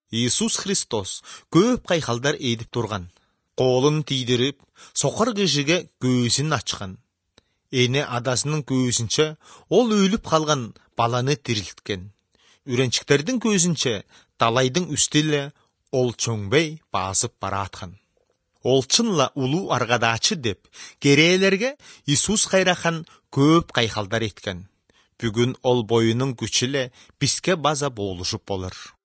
Иисус Христос көп кайхалдар едіп тұрған. Қолын тийдіріп, соқыр кишиге көзін ачқан. Эне адасының көзінче ол өліп қалған баланы тірілткен. Үренчіктердің көзінче талайдың үстілі ол чөңбей басып баратқан. Ол чынла улуу аргадачы деп керейлерге Иисус кайрахан көп кайхалдар еткен. Бүгін ол бойының күчіле биске база болушуп болыр.